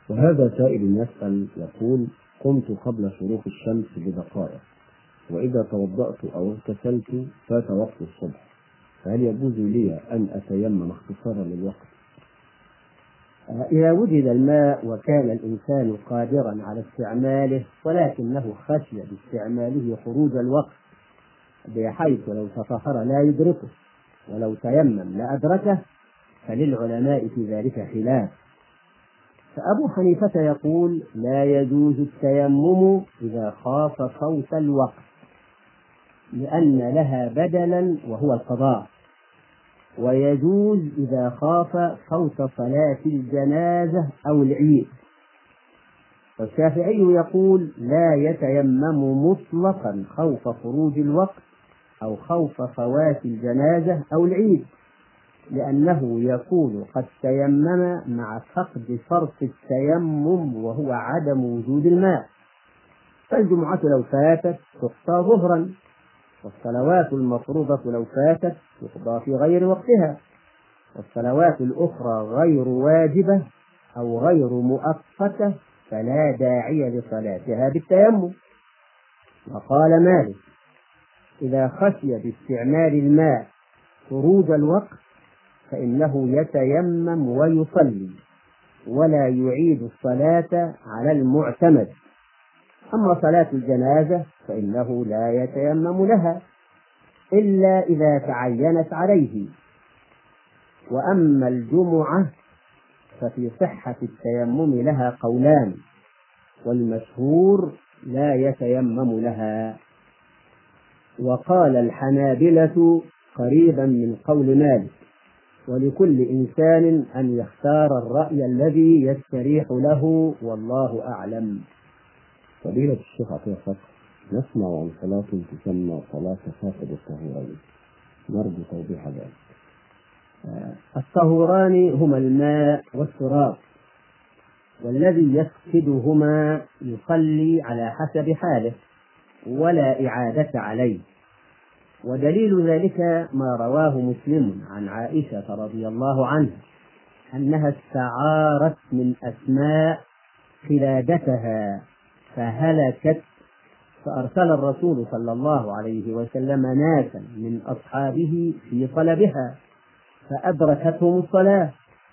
وهذا سائل يسأل يقول: قمت قبل شروق الشمس بدقائق، وإذا توضأت أو اغتسلت فات وقت الصبح، فهل يجوز لي أن أتيمم اختصارا للوقت؟ إذا وجد الماء وكان الإنسان قادرا على استعماله ولكنه خشي باستعماله خروج الوقت بحيث لو تطهر لا يدركه ولو تيمم لأدركه، فللعلماء في ذلك خلاف. فأبو حنيفة يقول: لا يجوز التيمم إذا خاف فوت الوقت، لأن لها بدلا وهو القضاء، ويجوز إذا خاف فوت صلاة الجنازة أو العيد. والشافعي يقول: لا يتيمم مطلقا خوف خروج الوقت أو خوف فوات الجنازة أو العيد، لأنه يكون قد تيمم مع فقد شرط التيمم وهو عدم وجود الماء. فالجمعة لو فاتت تقضى ظهرا، والصلوات المفروضة لو فاتت تقضى في غير وقتها، والصلوات الأخرى غير واجبة أو غير مؤقتة فلا داعي لصلاتها بالتيمم. وقال مالك: إذا خشي باستعمال الماء خروج الوقت فإنه يتيمم ويصلي ولا يعيد الصلاة على المعتمد. أما صلاة الجنازة فإنه لا يتيمم لها إلا إذا تعينت عليه. وأما الجمعة ففي صحة التيمم لها قولان، والمشهور لا يتيمم لها. وقال الحنابلة قريبا من قول مالك: ولكل إنسان أن يختار الرأي الذي يستريح له، والله أعلم. فضيلة الشيخ عطية فقر، نسمع عن صلاة تسمى صلاة فاقد الطهورين، نرجو توضيح ذلك. الطهوران هما الماء والتراب، والذي يفقدهما يصلي على حسب حاله ولا إعادة عليه. ودليل ذلك ما رواه مسلم عن عائشة رضي الله عنها أنها استعارت من أسماء قلادتها فهلكت، فأرسل الرسول صلى الله عليه وسلم ناسا من أصحابه في طلبها فأدركتهم الصلاة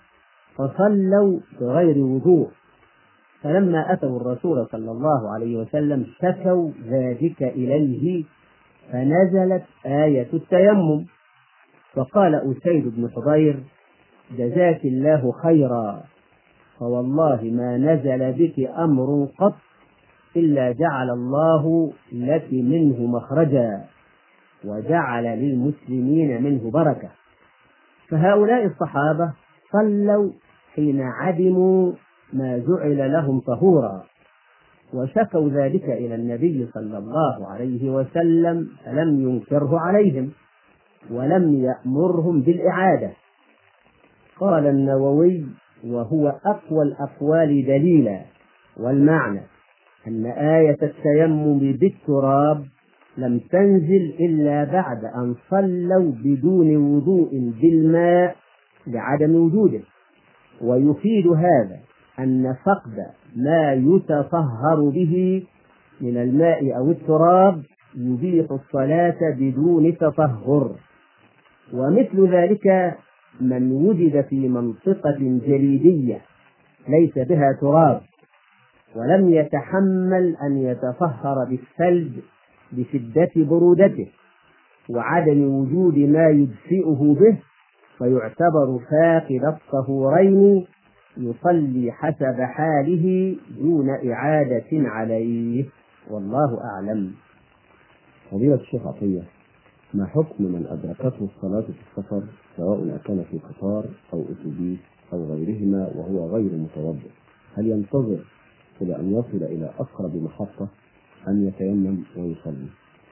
فصلوا بغير وضوء، فلما أتوا الرسول صلى الله عليه وسلم شكوا ذلك إليه فنزلت آية التيمم، فقال أسيد بن حضير: جزاك الله خيرا، فوالله ما نزل بك أمر قط إلا جعل الله لك منه مخرجا وجعل للمسلمين منه بركة. فهؤلاء الصحابة صلوا حين عدموا ما جعل لهم طهورا، وشكوا ذلك إلى النبي صلى الله عليه وسلم فلم ينكره عليهم ولم يأمرهم بالإعادة. قال النووي: وهو أقوى الأقوال دليلا، والمعنى أن آية التيمم بالتراب لم تنزل إلا بعد أن صلوا بدون وضوء بالماء لعدم وجوده. ويفيد هذا أن فقد ما يتطهر به من الماء أو التراب يبيح الصلاة بدون تطهر. ومثل ذلك من وجد في منطقة جليدية ليس بها تراب ولم يتحمل أن يتطهر بالثلج بشدة برودته وعدم وجود ما يدفئه به، فيعتبر فاقد الطهورين يصلي حسب حاله دون إعادة عليه، والله أعلم. فضيلة الشيخ عطية، ما حكم من أدركته الصلاة في السفر سواء كان في قطار أو أتوبيس أو غيرهما وهو غير متوضئ؟ هل ينتظر إلى أن يصل إلى أقرب محطة أم يتيمم ويصلي؟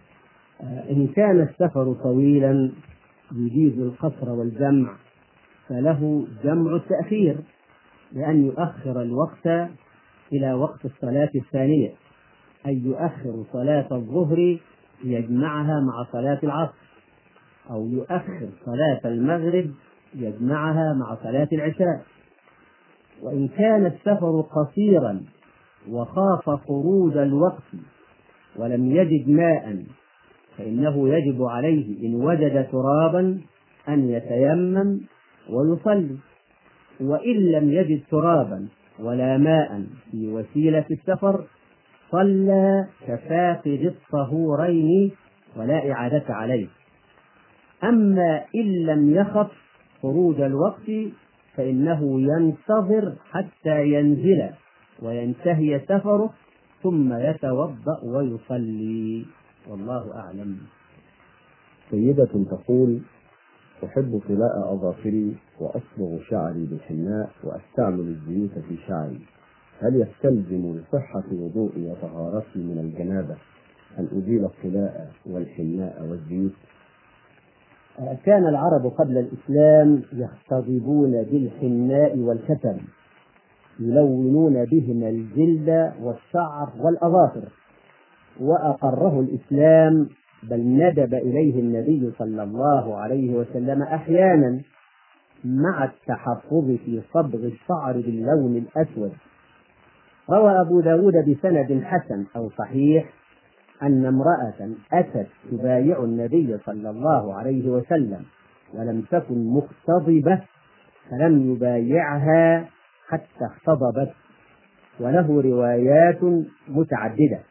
إن كان السفر طويلا يجيز القصر والجمع فله جمع التأخير، لأن يؤخر الوقت إلى وقت الصلاة الثانية، أي يؤخر صلاة الظهر يجمعها مع صلاة العصر، أو يؤخر صلاة المغرب يجمعها مع صلاة العشاء. وإن كان السفر قصيرا وخاف خروج الوقت ولم يجد ماء فإنه يجب عليه إن وجد ترابا أن يتيمم ويصلي، وإن لم يجد ترابا ولا ماء في وسيلة السفر صلى كفاقد الطهورين ولا إعادة عليه. أما إن لم يخف خروج الوقت فإنه ينتظر حتى ينزل وينتهي سفره ثم يتوضأ ويصلي، والله أعلم. سيدة تقول: أحب طلاء أظافري وأصبغ شعري بالحناء وأستعمل الزيوت في شعري، هل يستلزم لصحة وضوئي وطهارتي من الجنابة أن أزيل الطلاء والحناء والزيوت؟ كان العرب قبل الإسلام يختضبون بالحناء والكتم، يلونون بهما الجلد والشعر والأظافر، وأقره الإسلام، بل ندب إليه النبي صلى الله عليه وسلم أحيانا مع التحفظ في صبغ الشعر باللون الأسود. روى أبو داود بسند حسن أو صحيح أن امرأة أتت تبايع النبي صلى الله عليه وسلم ولم تكن مختضبة فلم يبايعها حتى اختضبت، وله روايات متعددة.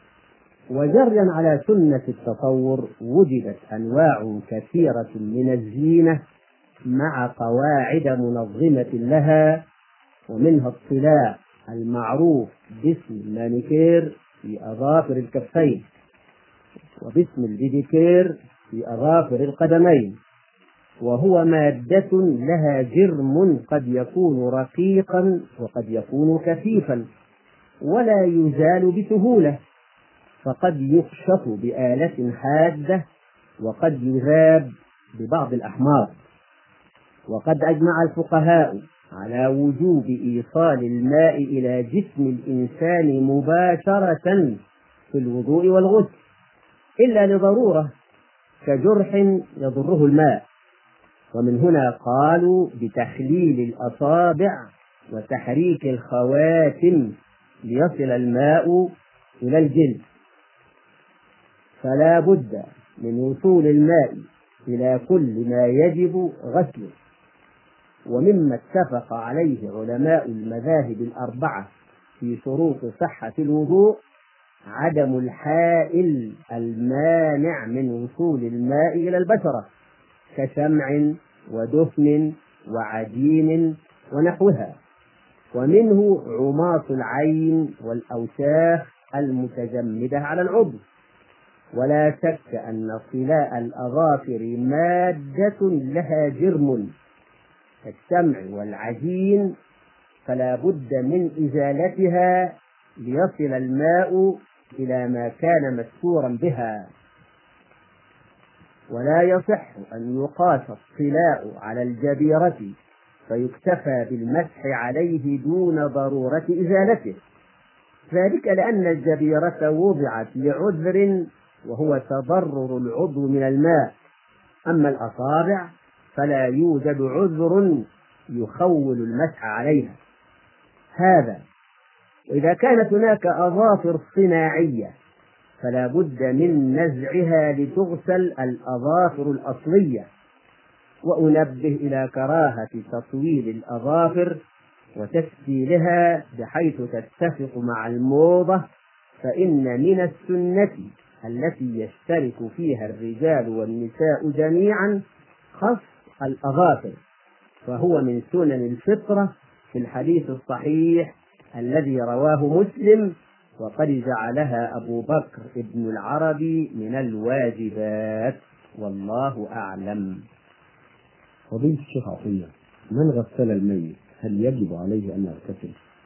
وجريا على سنة التطور وجدت أنواع كثيرة من الزينة مع قواعد منظمة لها، ومنها الطلاء المعروف باسم المانيكير في أظافر الكفين، وباسم البيديكير في أظافر القدمين، وهو مادة لها جرم قد يكون رقيقا وقد يكون كثيفا ولا يزال بسهولة، فقد يكشف بآلة حادة وقد يذاب ببعض الأحماض. وقد أجمع الفقهاء على وجوب إيصال الماء إلى جسم الإنسان مباشرة في الوضوء والغسل إلا لضرورة كجرح يضره الماء، ومن هنا قالوا بتخليل الأصابع وتحريك الخواتم ليصل الماء إلى الجلد. فلا بد من وصول الماء إلى كل ما يجب غسله. ومما اتفق عليه علماء المذاهب الأربعة في شروط صحة الوضوء عدم الحائل المانع من وصول الماء إلى البشرة كشمع ودفن وعجين ونحوها، ومنه عماص العين والأوساخ المتجمدة على العضو. ولا شك أن صلاء الأظافر مادة لها جرم كالشمع والعجين، فلا بد من إزالتها ليصل الماء إلى ما كان مستورا بها. ولا يصح أن يقاس الصلاء على الجبيرة فيكتفى بالمسح عليه دون ضرورة إزالته، ذلك لأن الجبيرة وضعت لعذر وهو تضرر العضو من الماء، أما الأصابع فلا يوجد عذر يخول المسح عليها. هذا إذا كانت هناك أظافر صناعية فلا بد من نزعها لتغسل الأظافر الأصلية. وأنبه إلى كراهة تطويل الأظافر وتسهيلها بحيث تتفق مع الموضة، فإن من السنة التي يشترك فيها الرجال والنساء جميعا خص الأظافر، فهو من سنن الفطرة في الحديث الصحيح الذي رواه مسلم، وقد جعلها أبو بكر ابن العربي من الواجبات، والله أعلم. فضيلة الشيخ عطية، من غسل الميت هل يجب عليه أن يغتسل؟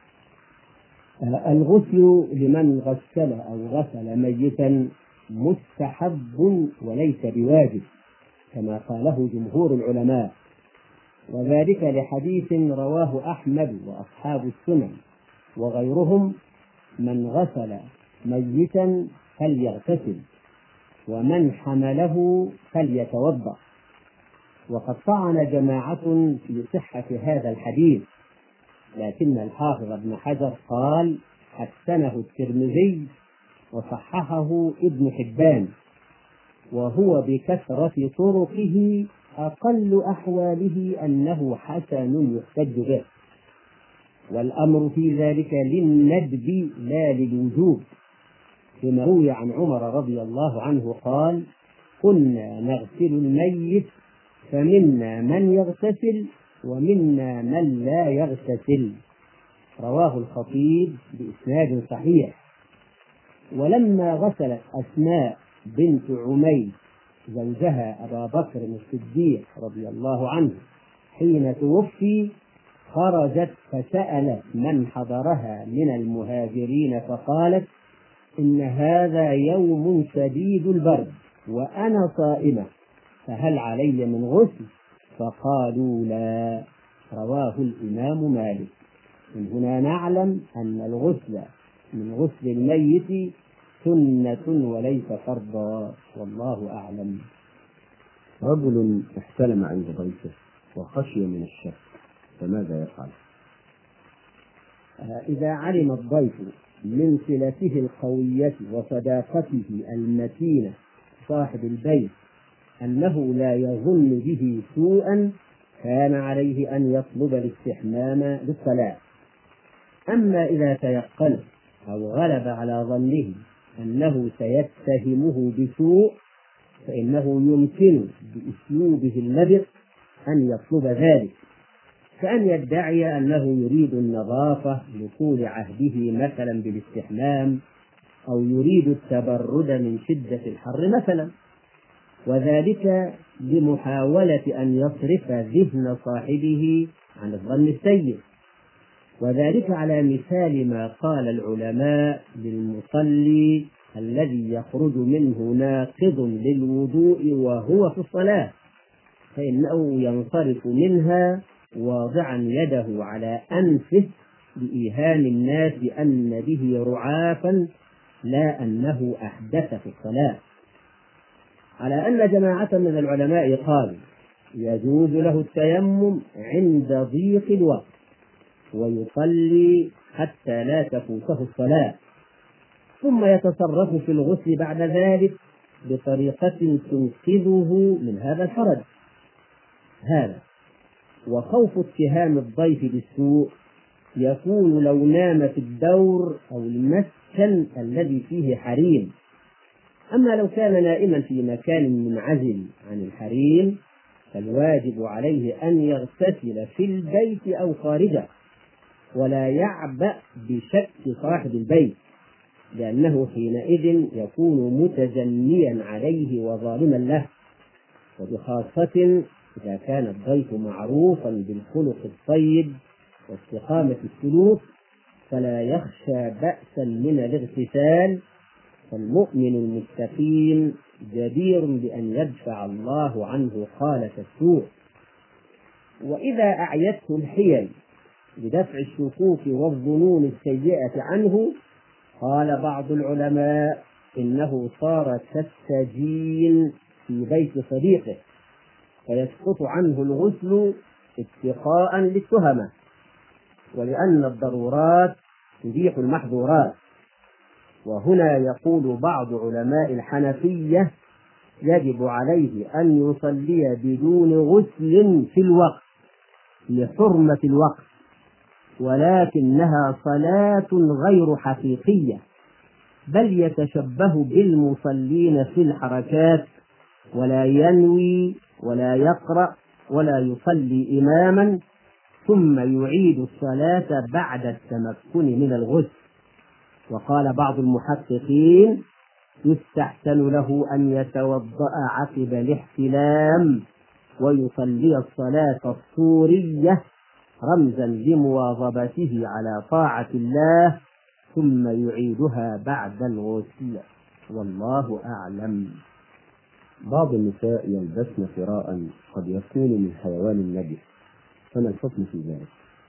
الغسل لمن غسل أو غسل ميتا مستحب وليس بواجب كما قاله جمهور العلماء، وذلك لحديث رواه أحمد وأصحاب السنن وغيرهم: من غسل ميتا فليغتسل ومن حمله فليتوضأ. وقد طعن جماعة في صحة هذا الحديث، لكن الحافظ ابن حجر قال حسنه الترمذي وصححه ابن حبان، وهو بكثرة طرقه أقل أحواله أنه حسن يحتج به، والأمر في ذلك للندب لا للوجوب، فيما روي عن عمر رضي الله عنه قال: كنا نغسل الميت فمنا من يغتسل ومنا من لا يغتسل، رواه الخطيب بإسناد صحيح. ولما غسلت أسماء بنت عميس زوجها أبا بكر الصديق رضي الله عنه حين توفي، خرجت فسألت من حضرها من المهاجرين فقالت: إن هذا يوم شديد البرد وأنا صائمة، فهل علي من غسل؟ فقالوا لا، رواه الإمام مالك. من هنا نعلم أن الغسل من غسل الميت سنة وليس فرضا، والله أعلم. رجل احتلم عند ضيفه وخشي من الشك، فماذا يفعل؟ إذا علم الضيف من صلته القوية وصداقته المتينة صاحب البيت أنه لا يظن به سوءا، كان عليه أن يطلب الاستحمام للصلاة. أما إذا تيقن أو غلب على ظنه أنه سيتهمه بسوء، فإنه يمكن بأسلوبه اللبق أن يطلب ذلك، كأن يدعي أنه يريد النظافة لطول عهده مثلا بالاستحمام، أو يريد التبرد من شدة الحر مثلا، وذلك لمحاولة أن يصرف ذهن صاحبه عن الظن السيء. وذلك على مثال ما قال العلماء للمصلي الذي يخرج منه ناقض للوضوء وهو في الصلاة، فإنه ينصرف منها واضعا يده على أنفه لإيهام الناس أن به رعافا، لا أنه أحدث في الصلاة. على أن جماعة من العلماء قالوا يجوز له التيمم عند ضيق الوقت ويصلي حتى لا تفوته الصلاة، ثم يتصرف في الغسل بعد ذلك بطريقة تنقذه من هذا الحرج. هذا وخوف اتهام الضيف بالسوء يكون لو نام في الدور أو المسكن الذي فيه حريم. أما لو كان نائما في مكان منعزل عن الحريم، فالواجب عليه أن يغتسل في البيت أو خارجه، ولا يعبأ بشك صاحب البيت، لأنه حينئذ يكون متجنيا عليه وظالما له، وبخاصة إذا كان الضيف معروفا بالخلق الطيب واستقامة السلوك، فلا يخشى بأسا من الاغتسال، فالمؤمن المستقيم جدير بأن يدفع الله عنه خالة السوء. وإذا أعيته الحيل بدفع الشكوك والظنون السيئة عنه، قال بعض العلماء إنه صار كالسجين في بيت صديقه، فيسقط عنه الغسل اتقاء للتهمة، ولأن الضرورات تبيح المحظورات. وهنا يقول بعض علماء الحنفية يجب عليه أن يصلي بدون غسل في الوقت لحرمة الوقت، ولكنها صلاة غير حقيقية، بل يتشبه بالمصلين في الحركات، ولا ينوي ولا يقرأ ولا يصلي إماما، ثم يعيد الصلاة بعد التمكن من الغسل. وقال بعض المحققين يستحسن له أن يتوضأ عقب الاحتلام ويصلي الصلاة الصورية رمزا لمواظبته على طاعة الله، ثم يعيدها بعد الغسل، والله أعلم. بعض النساء يلبسن فراء قد يكون من حيوان النجس، فما الحكم في ذلك؟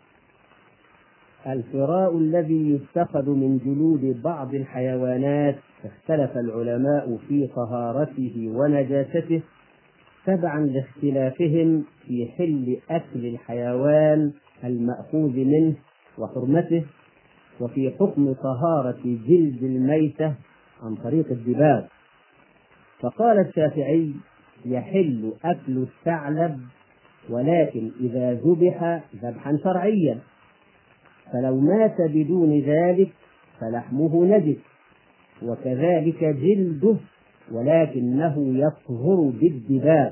الفراء الذي يتخذ من جلود بعض الحيوانات اختلف العلماء في طهارته ونجاسته، تبعا لاختلافهم في حل أكل الحيوان المأخوذ منه وحرمته، وفي حكم طهارة جلد الميتة عن طريق الدباغ. فقال الشافعي: يحل أكل الثعلب ولكن إذا ذبح ذبحا شرعيا، فلو مات بدون ذلك فلحمه نجس، وكذلك جلده ولكنه يطهر بالدباغ.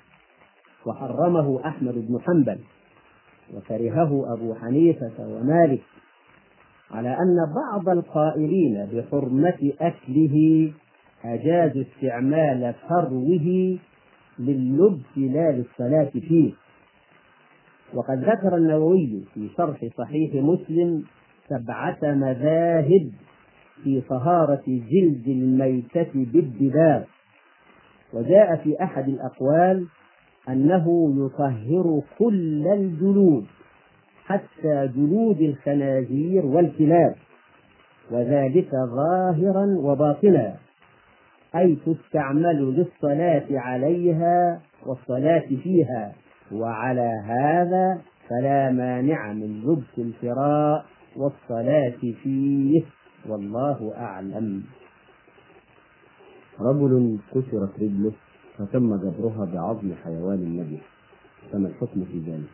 وحرمه أحمد بن حنبل وكرهه أبو حنيفة ومالك، على أن بعض القائلين بحرمة أكله أجازوا استعمال فروه لللبس لا للصلاة فيه. وقد ذكر النووي في شرح صحيح مسلم 7 مذاهب في طهارة جلد الميتة بالدباغ، وجاء في أحد الأقوال أنه يطهر كل الجلود حتى جلود الخنازير والكلاب، وذلك ظاهرا وباطنا، أي تستعمل للصلاة عليها والصلاة فيها، وعلى هذا فلا مانع من لبس الفراء والصلاة فيه، والله أعلم. رجل كسرت رجله فتم جبرها بعظم حيوان نجس، فما الحكم في ذلك؟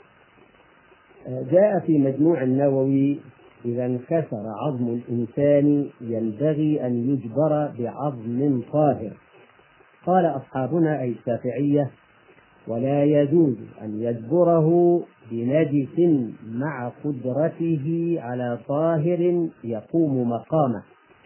جاء في مجموع النووي: إذا انكسر عظم الإنسان ينبغي أن يجبر بعظم طاهر. قال أصحابنا أي الشافعية: ولا يجوز أن يجبره بنجس مع قدرته على طاهر يقوم مقامه،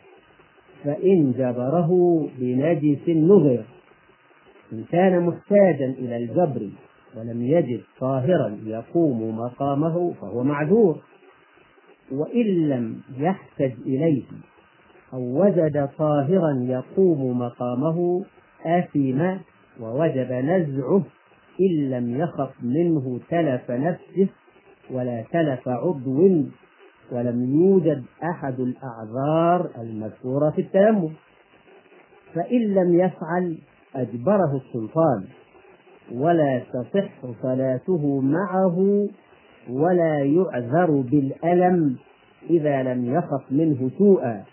فإن جبره بنجس نظر. إن كان محتاجا إلى الجبر ولم يجد طاهرا يقوم مقامه فهو معذور، وإن لم يحتج إليه أو وجد طاهرا يقوم مقامه آثم ووجب نزعه، إن لم يخف منه تلف نفسه ولا تلف عضو ولم يوجد أحد الأعذار المذكورة في التيمم. فإن لم يفعل أجبره السلطان، ولا تصح صلاته معه، ولا يعذر بالألم إذا لم يخف منه سوءا،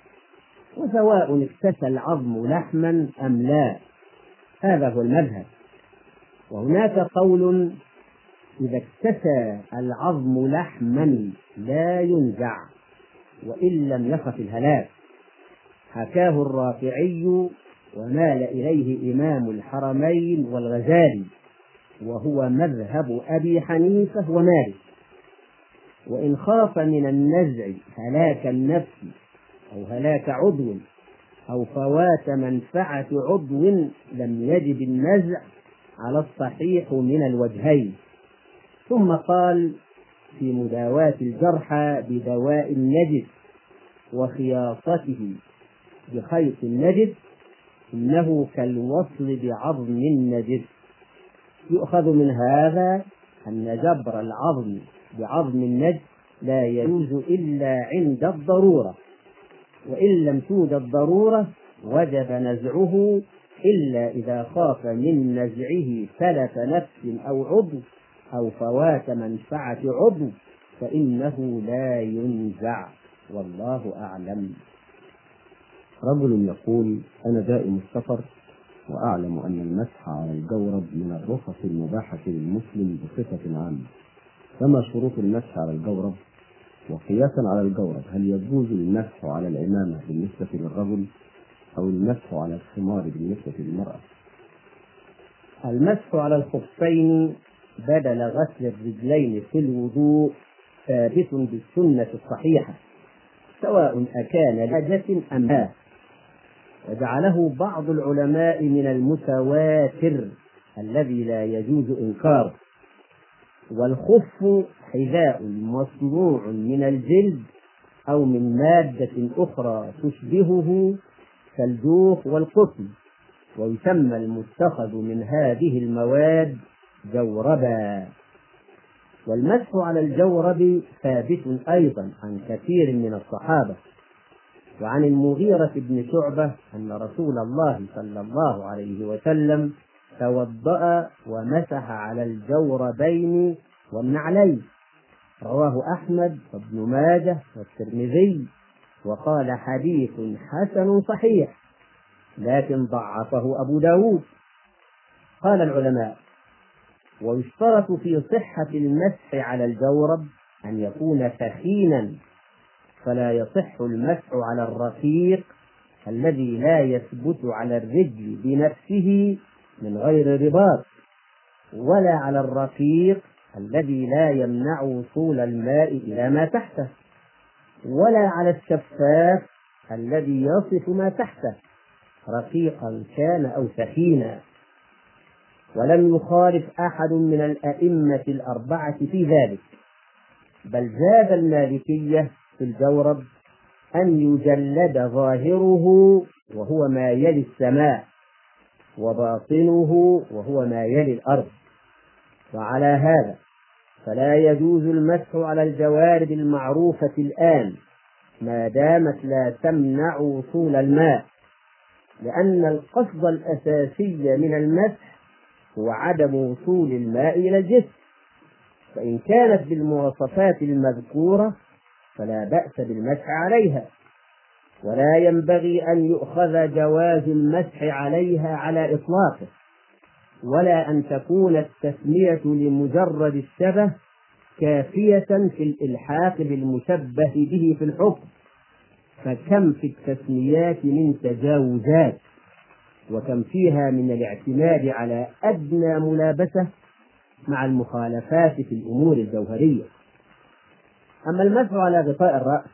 وسواء اكتسى العظم لحما أم لا. هذا هو المذهب. وهناك قول: إذا اكتسى العظم لحما لا ينزع وإن لم يخف الهلاك. حكاه الرافعي ومال إليه إمام الحرمين والغزالي، وهو مذهب أبي حنيفة ومالك. وإن خاف من النزع هلاك النفس أو هلاك عضو أو فوات منفعة عضو لم يجب النزع على الصحيح من الوجهين. ثم قال في مداواة الجرحى بدواء النجس وخياطته بخيط النجس: إنه كالوصل بعظم النجس. يؤخذ من هذا أن جبر العظم بعظم النجس لا يجوز إلا عند الضرورة، وإن لم توجد ضرورة وجب نزعه، إلا إذا خاف من نزعه تلف نفس أو عضو أو فوات منفعة عضو فإنه لا ينزع، والله أعلم. رجل يقول: أنا دائم السفر وأعلم أن المسح على الجورب من الرخص المباحة للمسلم بصفة عامة، فما شروط المسح على الجورب؟ وقياسا على الجورب، هل يجوز المسح على العمامة بالنسبة للرجل أو المسح على الخمار بالنسبة للمرأة؟ المسح على الخفين بدل غسل الرجلين في الوضوء ثابت بالسنة الصحيحة، سواء أكان لحاجة أم لا، وجعله بعض العلماء من المتواتر الذي لا يجوز إنكاره. والخف حذاء مصنوع من الجلد أو من مادة أخرى تشبهه كالجوف والقطن، ويسمى المتخذ من هذه المواد جوربا. والمسح على الجورب ثابت أيضا عن كثير من الصحابة، وعن المغيرة بن شعبة أن رسول الله صلى الله عليه وسلم توضأ ومسح على الجوربين والنعلين. رواه أحمد وابن ماجه والترمذي، وقال حديث حسن صحيح، لكن ضعفه أبو داود. قال العلماء: ويشترط في صحة المسح على الجورب أن يكون ثخينا، فلا يصح المسح على الرقيق الذي لا يثبت على الرجل بنفسه من غير رباط، ولا على الرقيق الذي لا يمنع وصول الماء إلى ما تحته، ولا على الشفاف الذي يصف ما تحته رقيقا كان أو ثخينا. ولم يخالف أحد من الأئمة الأربعة في ذلك، بل زاد المالكية في الجورب أن يجلد ظاهره وهو ما يلي السماء، وباطنه وهو ما يلي الأرض. وعلى هذا فلا يجوز المسح على الجوارب المعروفة الآن ما دامت لا تمنع وصول الماء، لأن القصد الأساسي من المسح هو عدم وصول الماء إلى الجسم، فإن كانت بالمواصفات المذكورة فلا بأس بالمسح عليها، ولا ينبغي أن يؤخذ جواز المسح عليها على إطلاقه، ولا أن تكون التسمية لمجرد الشبه كافية في الإلحاق بالمشبه به في الحكم، فكم في التسميات من تجاوزات، وكم فيها من الاعتماد على أدنى ملابسة مع المخالفات في الأمور الجوهرية. أما المسح على غطاء الرأس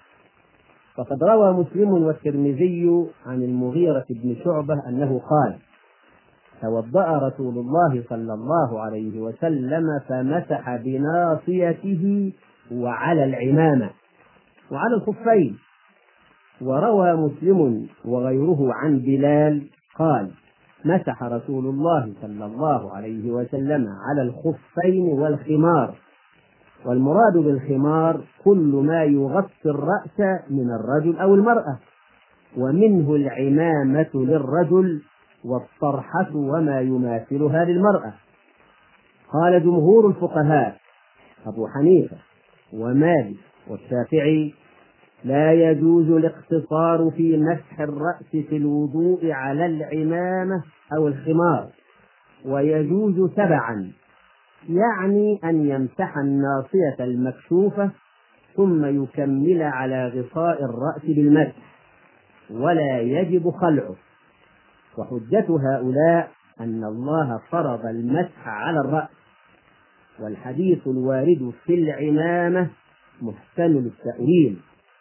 فقد روى مسلم والترمذي عن المغيرة بن شعبة أنه قال: توضأ رسول الله صلى الله عليه وسلم فمسح بناصيته وعلى العمامة وعلى الخفين. وروى مسلم وغيره عن بلال قال: مسح رسول الله صلى الله عليه وسلم على الخفين والخمار، والمراد بالخمار كل ما يغطي الرأس من الرجل أو المرأة، ومنه العمامة للرجل والطرحة وما يماثلها للمرأة. قال جمهور الفقهاء أبو حنيفة ومالك والشافعي: لا يجوز الاقتصار في مسح الرأس في الوضوء على العمامة أو الخمار، ويجوز تبعا، يعني أن يمسح الناصية المكشوفة ثم يكمل على غطاء الرأس بالمسح، ولا يجب خلعه. وحجة هؤلاء أن الله فرض المسح على الرأس، والحديث الوارد في العمامة محتمل التأويل.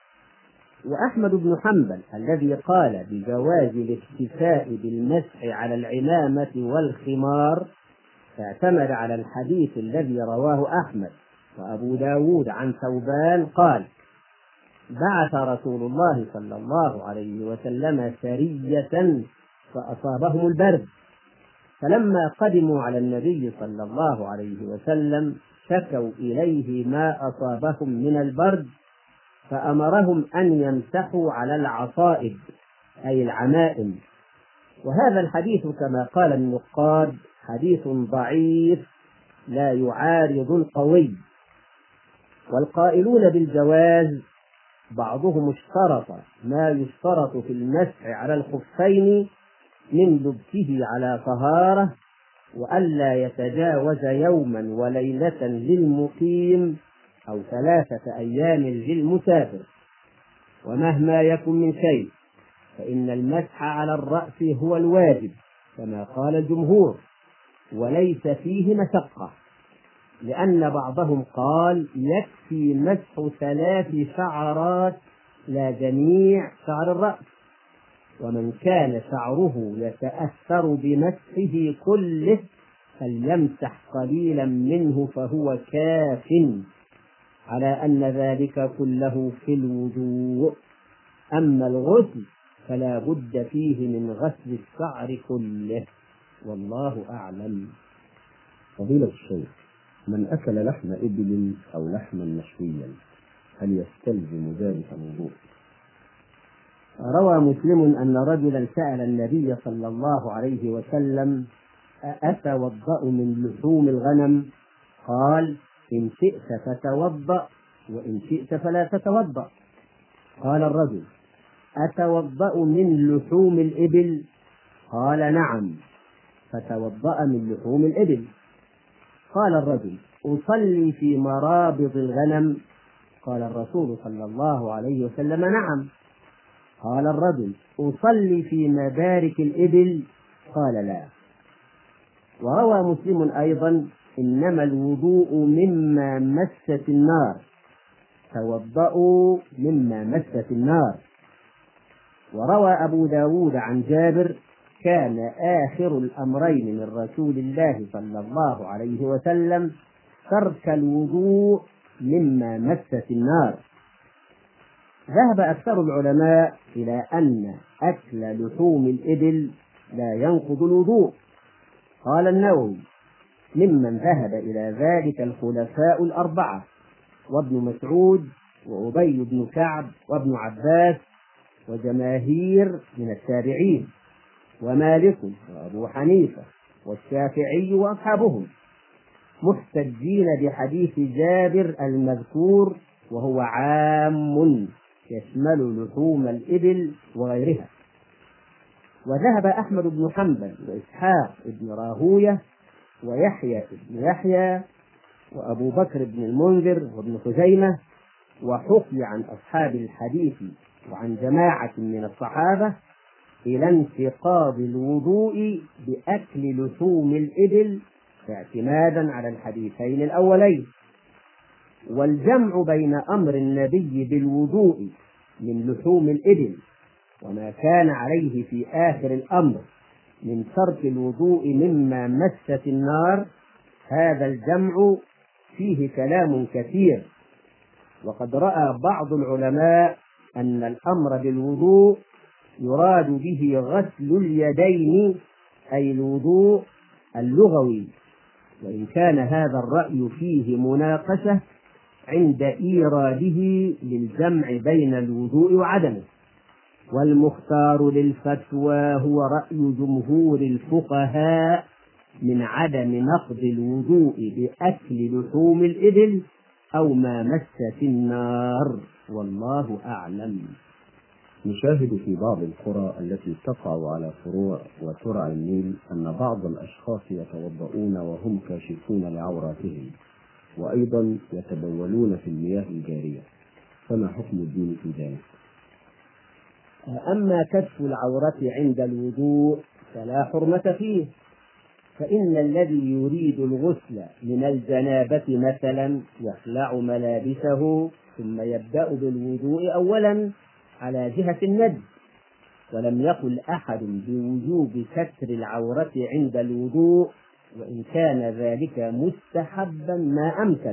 وأحمد بن حنبل الذي قال بجواز الاكتفاء بالمسح على العمامة والخمار اعتمد على الحديث الذي رواه أحمد وأبو داود عن ثوبان قال: بعث رسول الله صلى الله عليه وسلم سرية فأصابهم البرد، فلما قدموا على النبي صلى الله عليه وسلم شكوا إليه ما أصابهم من البرد، فأمرهم أن يمسحوا على العصائب أي العمائم. وهذا الحديث كما قال النقاد حديث ضعيف لا يعارض القوي. والقائلون بالجواز بعضهم اشترط ما يشترط في المسح على الخفين من لبسه على طهارة، وألا يتجاوز يوما وليلة للمقيم أو 3 أيام للمسافر. ومهما يكن من شيء فإن المسح على الرأس هو الواجب كما قال الجمهور، وليس فيه مشقة، لأن بعضهم قال يكفي مسح 3 شعرات لا جميع شعر الرأس، ومن كان شعره يتأثر بمسحه كله فليمسح قليلا منه فهو كاف، على أن ذلك كله في الوضوء. أما الغسل فلا بد فيه من غسل الشعر كله، والله أعلم. فضيلة الشيخ، من أكل لحم إبل أو لحما مشويا هل يستلزم ذلك الوضوء؟ روى مسلم أن رجلا سأل النبي صلى الله عليه وسلم: أتوضأ من لحوم الغنم؟ قال: إن شئت فتوضأ وإن شئت فلا تتوضأ. قال الرجل: أتوضأ من لحوم الإبل؟ قال: نعم. فتوضأ من لحوم الإبل. قال الرجل: أصلي في مرابض الغنم؟ قال الرسول صلى الله عليه وسلم: نعم. قال الرجل: أصلي في مبارك الإبل؟ قال: لا. وروى مسلم أيضا: إنما الوضوء مما مست النار، توضأوا مما مست النار. وروى أبو داود عن جابر: كان آخر الأمرين من رسول الله صلى الله عليه وسلم ترك الوضوء مما مست النار. ذهب أكثر العلماء إلى أن أكل لحوم الإبل لا ينقض الوضوء. قال النووي: ممن ذهب إلى ذلك الخلفاء الأربعة، وابن مسعود، وأبي بن كعب، وابن عباس، وجماهير من التابعين، ومالك، وأبو حنيفة، والشافعي وأصحابهم، محتجين بحديث جابر المذكور، وهو عام يشمل لحوم الإبل وغيرها. وذهب أحمد بن حنبل وإسحاق بن راهوية ويحيى بن يحيى وأبو بكر بن المنذر وابن خزيمة، وحكي عن أصحاب الحديث وعن جماعة من الصحابة إلى انتقاض الوضوء بأكل لحوم الإبل اعتمادا على الحديثين الأولين. والجمع بين أمر النبي بالوضوء من لحوم الإبل وما كان عليه في آخر الأمر من ترك الوضوء مما مست النار، هذا الجمع فيه كلام كثير. وقد رأى بعض العلماء أن الأمر بالوضوء يراد به غسل اليدين، أي الوضوء اللغوي، وإن كان هذا الرأي فيه مناقشة عند إيراده للجمع بين الوضوء وعدمه. والمختار للفتوى هو رأي جمهور الفقهاء من عدم نقض الوضوء بأكل لحوم الإبل أو ما مست النار، والله أعلم. نشاهد في بعض القرى التي تقع على فروع وترع النيل أن بعض الأشخاص يتوضؤون وهم كاشفون لعوراتهم، وأيضا يتبولون في المياه الجارية، فما حكم الدين في ذلك؟ أما كشف العورة عند الوضوء فلا حرمة فيه، فإن الذي يريد الغسل من الجنابة مثلا يخلع ملابسه ثم يبدأ بالوضوء أولا على جهة الندب، ولم يقل أحد بوجوب ستر العورة عند الوضوء، وإن كان ذلك مستحبا ما أمكن،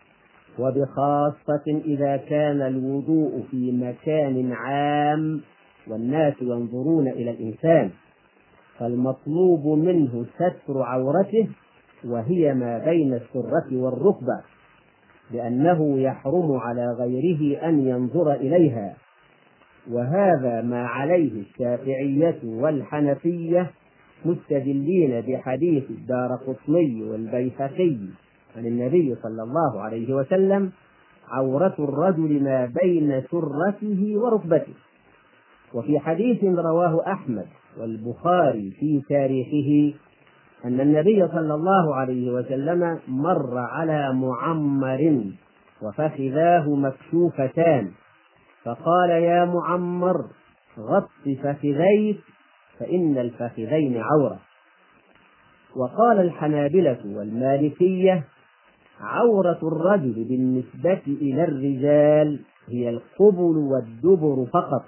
وبخاصة إذا كان الوضوء في مكان عام والناس ينظرون إلى الإنسان، فالمطلوب منه ستر عورته وهي ما بين السرة والركبة، لأنه يحرم على غيره أن ينظر إليها. وهذا ما عليه الشافعية والحنفية، مستدلين بحديث الدارقطني والبيهقي عن النبي صلى الله عليه وسلم: عورة الرجل ما بين سرته وركبته. وفي حديث رواه أحمد والبخاري في تاريخه أن النبي صلى الله عليه وسلم مر على معمر وفخذاه مكشوفتان، فقال: يا معمر، غط فخذيك فإن الفخذين عورة. وقال الحنابلة والمالكية: عورة الرجل بالنسبة إلى الرجال هي القبل والدبر فقط.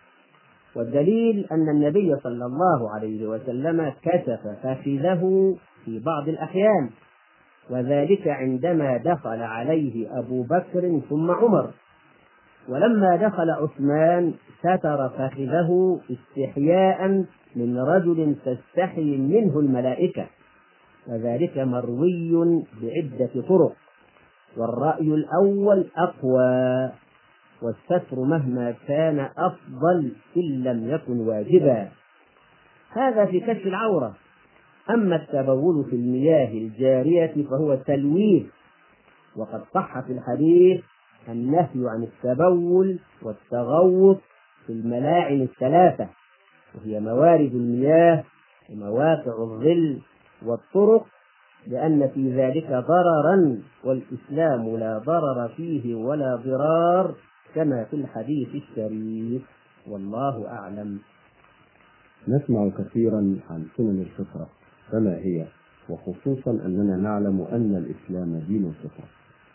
والدليل أن النبي صلى الله عليه وسلم كشف فخذه في بعض الأحيان، وذلك عندما دخل عليه أبو بكر ثم عمر، ولما دخل عثمان ستر فخذه استحياء من رجل تستحي منه الملائكة، وذلك مروي بعدة طرق، والرأي الأول أقوى، والستر مهما كان أفضل إن لم يكن واجبا. هذا في كشف العورة. أما التبول في المياه الجارية فهو تلويث، وقد صح في الحديث النهي عن التبول والتغوط في الملاعن الثلاثة، وهي موارد المياه ومواقع الظل والطرق، لأن في ذلك ضررا، والإسلام لا ضرر فيه ولا ضرار كما في الحديث الشريف. والله أعلم. نسمع كثيرا عن سنن الفطرة، فما هي؟ وخصوصا أننا نعلم أن الإسلام دين الفطرة.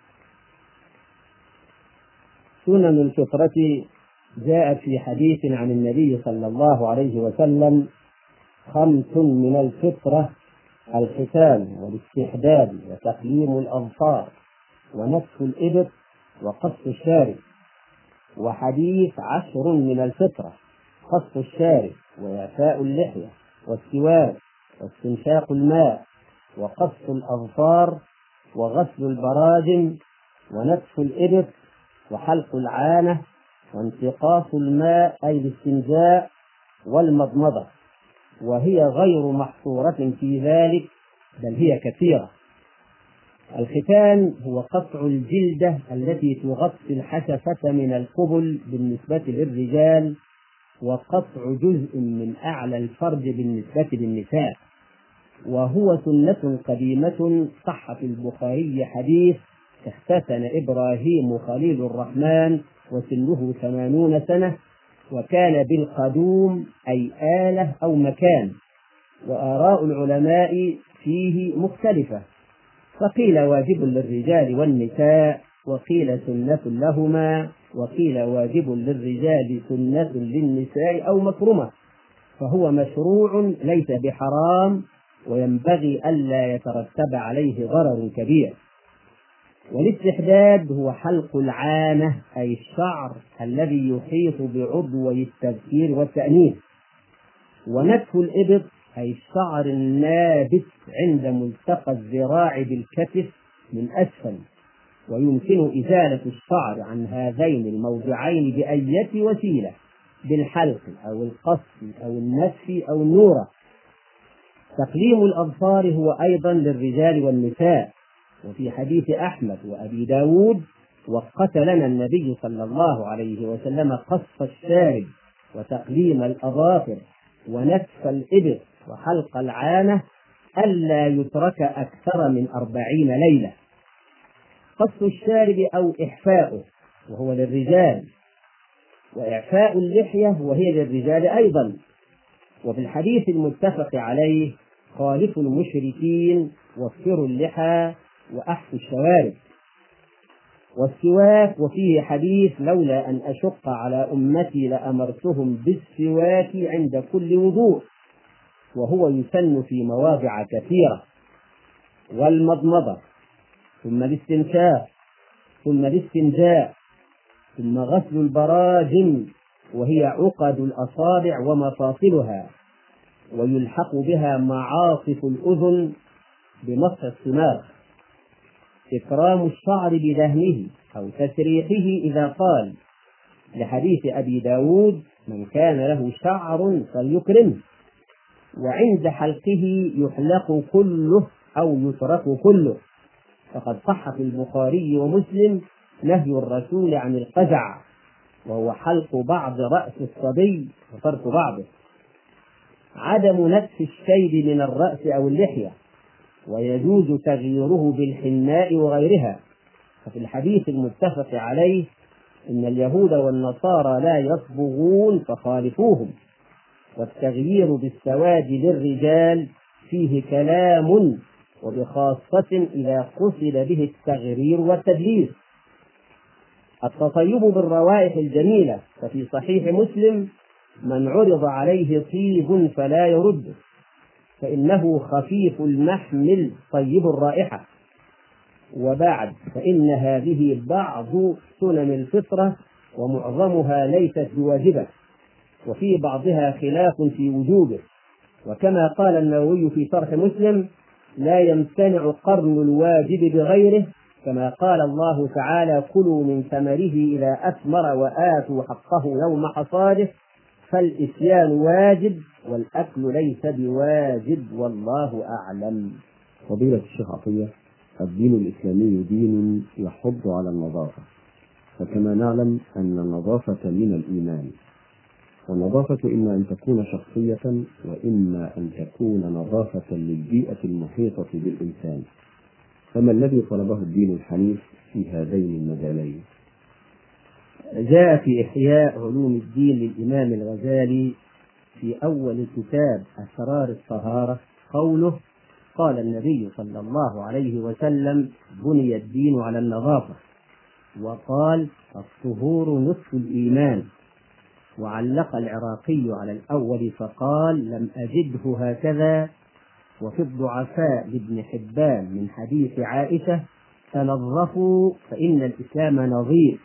سنن الفطرة جاءت في حديث عن النبي صلى الله عليه وسلم: 5 من الفطرة: الختان والاستحداد وتقليم الأظفار ونتف الإبط وقص الشارب. وحديث 10 من الفطرة: قص الشارب وإعفاء اللحية والسواك واستنشاق الماء وقص الأظفار وغسل البراجم ونتف الإبط وحلق العانة وانتقاص الماء أي الاستنجاء والمضمضة، وهي غير محصورة في ذلك بل هي كثيرة. الختان هو قطع الجلدة التي تغطي الحشفة من القبل بالنسبة للرجال، وقطع جزء من أعلى الفرج بالنسبة للنساء، وهو سنة قديمة. صح في البخاري حديث: اختتن إبراهيم خليل الرحمن وسنه 80 سنة، وكان بالقدوم أي آلة أو مكان. وآراء العلماء فيه مختلفة، فقيل واجب للرجال والنساء، وقيل سنة لهما، وقيل واجب للرجال سنة للنساء أو مكرمة، فهو مشروع ليس بحرام، وينبغي ألا يترتب عليه ضرر كبير. والاستحداد هو حلق العانة أي الشعر الذي يحيط بعضوي التذكير والتأنيث. ونتف الإبط أي الشعر النابت عند ملتقى الذراع بالكتف من أسفل، ويمكن إزالة الشعر عن هذين الموضعين بأية وسيلة: بالحلق أو القص أو النتف أو النورة. تقليم الأظفار هو أيضا للرجال والنساء، وفي حديث أحمد وأبي داود: وقت لنا النبي صلى الله عليه وسلم قص الشارب وتقليم الأظافر ونتف الإبط وحلق العانة ألا يترك أكثر من 40 ليلة. قص الشارب أو إحفاؤه وهو للرجال، وإعفاء اللحية وهي للرجال أيضا. وفي الحديث المتفق عليه: خالفوا المشركين وفروا اللحى وأحفوا الشوارب. والسواك وفيه حديث: لولا أن أشق على أمتي لأمرتهم بالسواك عند كل وضوء، وهو يسن في مواضع كثيرة. والمضمضة، ثم الاستنشاق، ثم الاستنجاء، ثم غسل البراجم وهي عقد الأصابع ومفاصلها، ويلحق بها معاصف الأذن بمسح الصماغ. إكرام الشعر بدهنه أو تسريحه إذا قال، لحديث أبي داود: من كان له شعر فليكرمه. وعند حلقه يحلق كله أو يترك كله، فقد صح في البخاري ومسلم نهي الرسول عن القزع، وهو حلق بعض رأس الصبي وترك بعضه. عدم نتف الشيب من الرأس أو اللحية، ويجوز تغييره بالحناء وغيرها، ففي الحديث المتفق عليه: إن اليهود والنصارى لا يصبغون فخالفوهم. والتغيير بالسواد للرجال فيه كلام، وبخاصة إذا قصد به التغرير والتدليس. التطيب بالروائح الجميلة، ففي صحيح مسلم: من عرض عليه طيب فلا يرد، فإنه خفيف المحمل طيب الرائحة. وبعد، فإن هذه بعض سنن الفطرة، ومعظمها ليست بواجبة، وفي بعضها خلاف في وجوبه. وكما قال النووي في شرح مسلم: لا يمتنع قرن الواجب بغيره، كما قال الله تعالى: كلوا من ثمره إذا أثمر وآتوا حقه يوم حصاده. فالإتيان واجب والأكل ليس بواجب، والله أعلم. فضيلة الشيخ عطية، الدين الإسلامي دين يحض على النظافة، فكما نعلم أن النظافة من الإيمان، والنظافة إما أن تكون شخصية وإما أن تكون نظافة للبيئة المحيطة بالإنسان، فما الذي طلبه الدين الحنيف في هذين المجالين؟ جاء في إحياء علوم الدين للإمام الغزالي في أول كتاب أسرار الطهارة قوله: قال النبي صلى الله عليه وسلم: بني الدين على النظافة. وقال: الطهور نصف الإيمان. وعلق العراقي على الأول فقال: لم أجده هكذا. وفي الضعفاء لابن حبان من حديث عائشة: تنظفوا فإن الإسلام نظيف.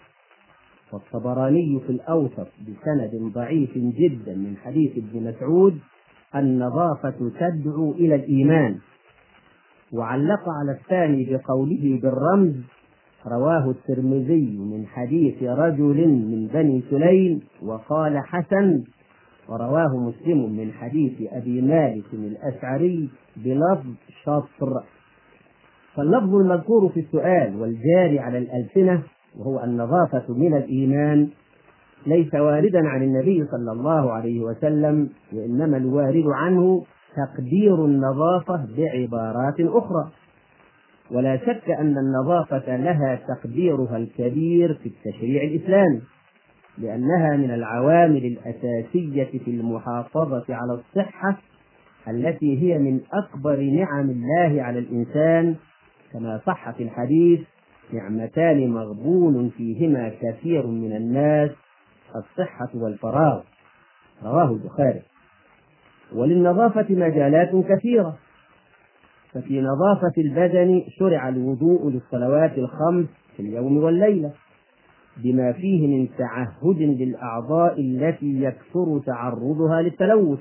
والطبراني في الأوسط بسند ضعيف جدا من حديث ابن مسعود: النظافة تدعو إلى الإيمان. وعلق على الثاني بقوله بالرمز: رواه الترمذي من حديث رجل من بني سليم وقال حسن. ورواه مسلم من حديث أبي مالك الأشعري بلفظ شطر. فاللفظ المذكور في السؤال والجاري على الألسنة وهو النظافة من الإيمان ليس واردا عن النبي صلى الله عليه وسلم، وإنما الوارد عنه تقدير النظافة بعبارات أخرى. ولا شك أن النظافة لها تقديرها الكبير في التشريع الإسلامي، لأنها من العوامل الأساسية في المحافظة على الصحة التي هي من أكبر نعم الله على الإنسان، كما صح في الحديث: نعمتان مغبون فيهما كثير من الناس، الصحة والفراغ. رواه البخاري. وللنظافة مجالات كثيرة، ففي نظافة البدن شرع الوضوء للصلوات الخمس في اليوم والليلة، بما فيه من تعهد للأعضاء التي يكثر تعرضها للتلوث،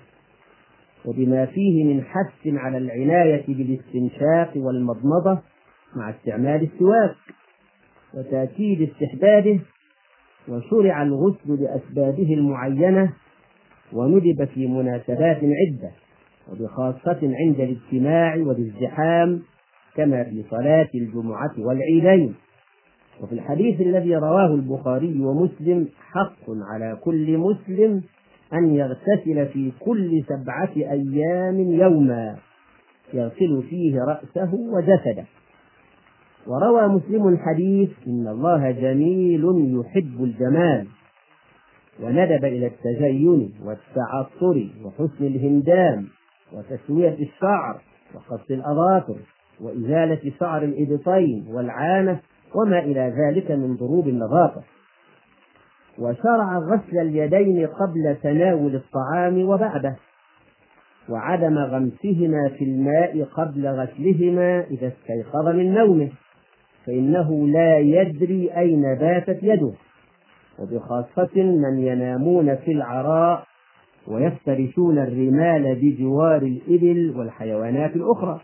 وبما فيه من حث على العناية بالاستنشاق والمضمضة مع استعمال السواك وتأكيد استحبابه. وشرع الغسل لأسبابه المعينة، وندب في مناسبات عدة، وبخاصة عند الاجتماع والازدحام كما في صلاة الجمعة والعيدين. وفي الحديث الذي رواه البخاري ومسلم: حق على كل مسلم أن يغتسل في كل 7 أيام يوما يغسل فيه رأسه وجسده. وروى مسلم الحديث: إن الله جميل يحب الجمال، وندب إلى التزين والتعطر وحسن الهندام وتسوية الشعر وقص الأظافر وإزالة شعر الإبطين والعانة وما إلى ذلك من ضروب النظافة. وشرع غسل اليدين قبل تناول الطعام وبعده، وعدم غمسهما في الماء قبل غسلهما إذا استيقظ من نومه، فإنه لا يدري أين باتت يده، وبخاصة من ينامون في العراء ويفترشون الرمال بجوار الإبل والحيوانات الأخرى.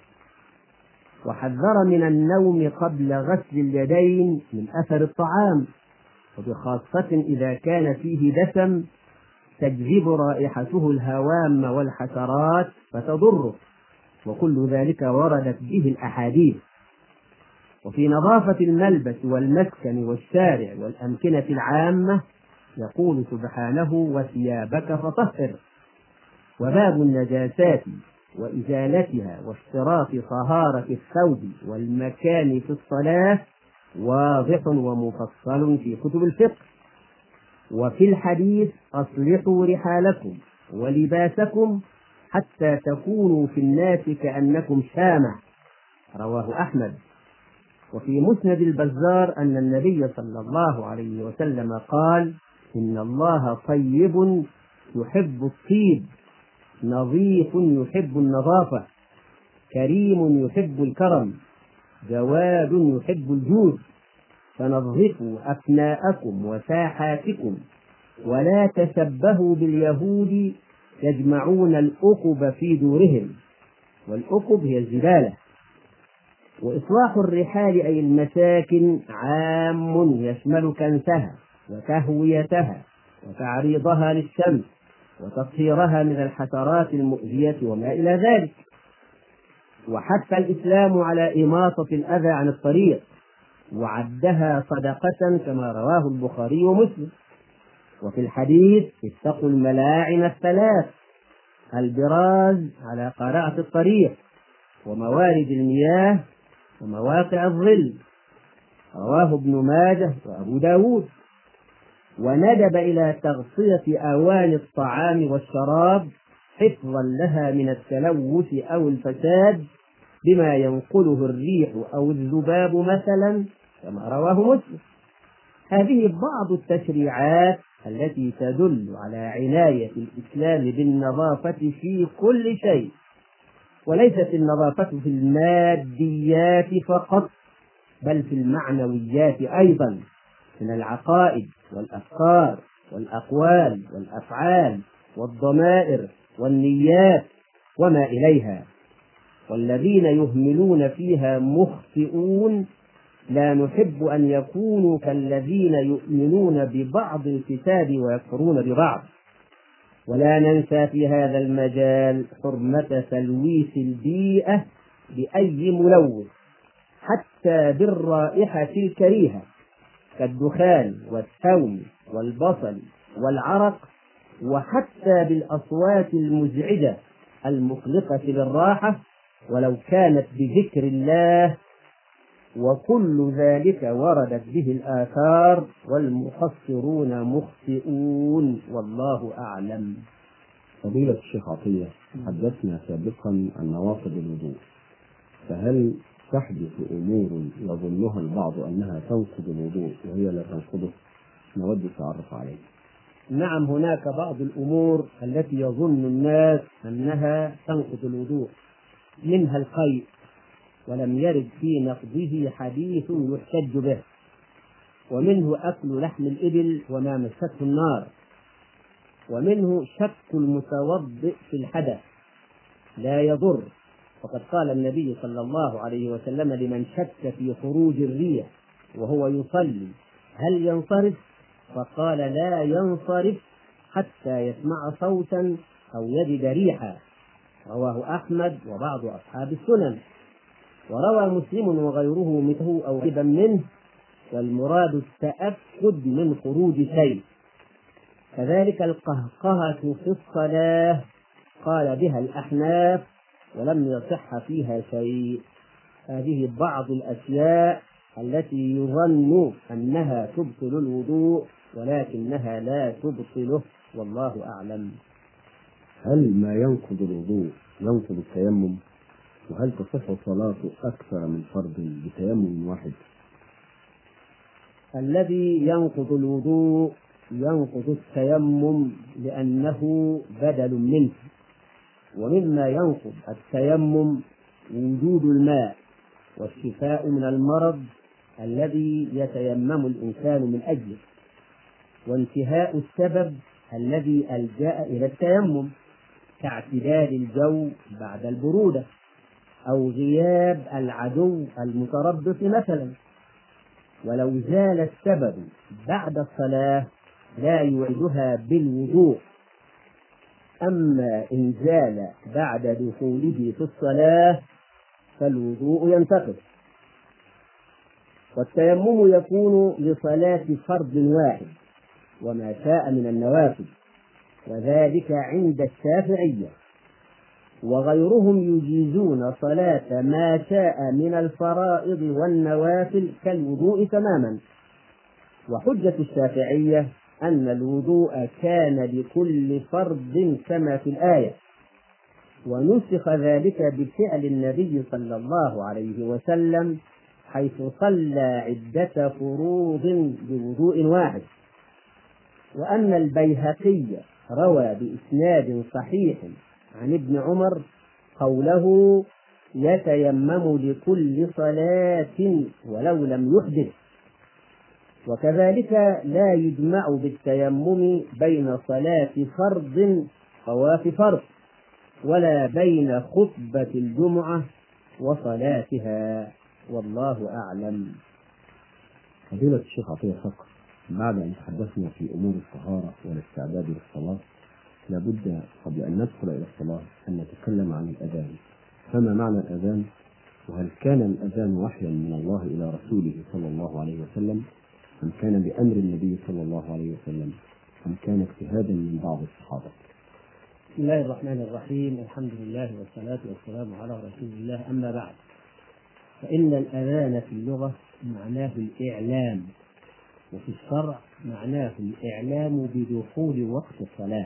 وحذر من النوم قبل غسل اليدين من أثر الطعام، وبخاصة إذا كان فيه دسم تجذب رائحته الهوام والحشرات فتضره، وكل ذلك وردت به الأحاديث. وفي نظافة الملبس والمسكن والشارع والأمكنة العامة يقول سبحانه: وثيابك فطهر. وباب النجاسات وإزالتها واشتراط طهارة الثوب والمكان في الصلاة واضح ومفصل في كتب الفقه. وفي الحديث: أصلحوا رحالكم ولباسكم حتى تكونوا في الناس كأنكم شامة. رواه أحمد. وفي مسند البزار أن النبي صلى الله عليه وسلم قال: إن الله طيب يحب الطيب، نظيف يحب النظافة، كريم يحب الكرم، جواد يحب الجود، فنظفوا أفناءكم وساحاتكم ولا تشبهوا باليهود يجمعون الأقب في دورهم. والأقب هي الزبالة. وإصلاح الرحال أي المساكن عام يشمل كنسها وتهويتها وتعريضها للشمس وتطهيرها من الحشرات المؤذية وما إلى ذلك. وحث الإسلام على إماطة الأذى عن الطريق، وعدها صدقة كما رواه البخاري ومسلم. وفي الحديث اتقوا الملاعن الثلاث: البراز على قارعة الطريق، وموارد المياه، ومواقع الظل، رواه ابن ماجه وأبو داود. وندب إلى تغطية أواني الطعام والشراب حفظا لها من التلوث أو الفساد بما ينقله الريح أو الذباب مثلا، كما رواه مسلم. هذه بعض التشريعات التي تدل على عناية الإسلام بالنظافة في كل شيء، وليست النظافة في الماديات فقط، بل في المعنويات أيضا، من العقائد والأفكار والأقوال والأفعال والضمائر والنيات وما إليها. والذين يهملون فيها مخطئون، لا نحب أن يكونوا كالذين يؤمنون ببعض الكتاب ويكفرون ببعض. ولا ننسى في هذا المجال حرمة تلويث البيئة بأي ملوث، حتى بالرائحة الكريهة كالدخان والثوم والبصل والعرق، وحتى بالأصوات المزعجة المقلقة للراحة ولو كانت بذكر الله. وكل ذلك وردت به الآثار، والمقصرون مخطئون، والله أعلم. فضيلة الشيخ عطية، حدثنا سابقا عن نواقض الوضوء، فهل تحدث أمور يظنها البعض أنها تنقض الوضوء وهي لا تنقضه؟ نود التعرف عليه. نعم، هناك بعض الأمور التي يظن الناس أنها تنقض الوضوء، منها القيء، ولم يرد في نقضه حديث يحتج به، ومنه أكل لحم الإبل وما مسته النار، ومنه شك المتوضئ في الحدث لا يضر، وقد قال النبي صلى الله عليه وسلم لمن شك في خروج الريح وهو يصلي هل ينصرف؟ فقال لا ينصرف حتى يسمع صوتا أو يجد ريحا، رواه أحمد وبعض أصحاب السنن. وروى مسلم وغيره مثله أو قريبا منه، والمراد التأكد من خروج شيء. كذلك القهقهة في الصلاة قال بها الأحناف ولم يصح فيها شيء. هذه بعض الأشياء التي يظن أنها تبطل الوضوء ولكنها لا تبطله، والله أعلم. هل ما ينقض الوضوء ينقض التيمم؟ وهل تصح صلاة أكثر من فرض بتيمم واحد؟ الذي ينقض الوضوء ينقض التيمم لأنه بدل منه. ومما ينقض التيمم وجود الماء والشفاء من المرض الذي يتيمم الإنسان من أجله، وانتهاء السبب الذي ألجأ إلى التيمم كاعتدال الجو بعد البرودة، أو غياب العدو المتربص مثلا. ولو زال السبب بعد الصلاة لا يعيدها بالوضوء، أما إن زال بعد دخوله في الصلاة فالوضوء ينتقض. والتيمم يكون لصلاة فرض واحد وما شاء من النوافل، وذلك عند الشافعية، وغيرهم يجيزون صلاة ما شاء من الفرائض والنوافل كالوضوء تماما. وحجة الشافعية أن الوضوء كان لكل فرض كما في الآية، ونسخ ذلك بفعل النبي صلى الله عليه وسلم حيث صلى عدة فروض بوضوء واحد. وأن البيهقي روى بإسناد صحيح عن ابن عمر قوله يتيمم لكل صلاة ولو لم يحدث. وكذلك لا يجمع بالتيمم بين صلاة فرض طواف فرض، ولا بين خطبة الجمعة وصلاتها، والله أعلم. فضيلة الشيخ عطية فقر، بعد أن تحدثنا في أمور الطهارة والاستعداد للصلاة، لابد قبل أن ندخل إلى الصلاة أن نتكلم عن الأذان. فما معنى الأذان؟ وهل كان الأذان وحيا من الله إلى رسوله صلى الله عليه وسلم، أم كان بأمر النبي صلى الله عليه وسلم، أم كان اجتهادا من بعض الصحابة؟ بسم الله الرحمن الرحيم، الحمد لله والصلاة والسلام على رسول الله، أما بعد، فإن الأذان في اللغة معناه الإعلام، وفي الشرع معناه الإعلام بدخول وقت الصلاة.